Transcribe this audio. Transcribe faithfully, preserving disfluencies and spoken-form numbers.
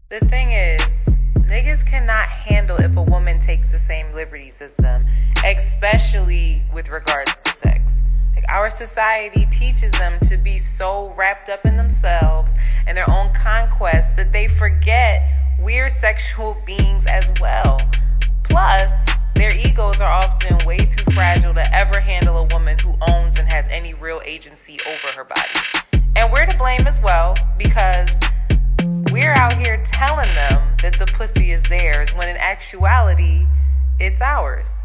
The thing is, niggas cannot handle if a woman takes the same liberties as them, especially with regards to sex. Like, our society teaches them to be so wrapped up in themselves and their own conquest that they forget we're sexual beings as well. Plus, their egos are often way too fragile to ever handle a woman who owns and has any real agency over her body. And we're to blame as well, because we're out here telling them that the pussy is theirs when in actuality, it's ours.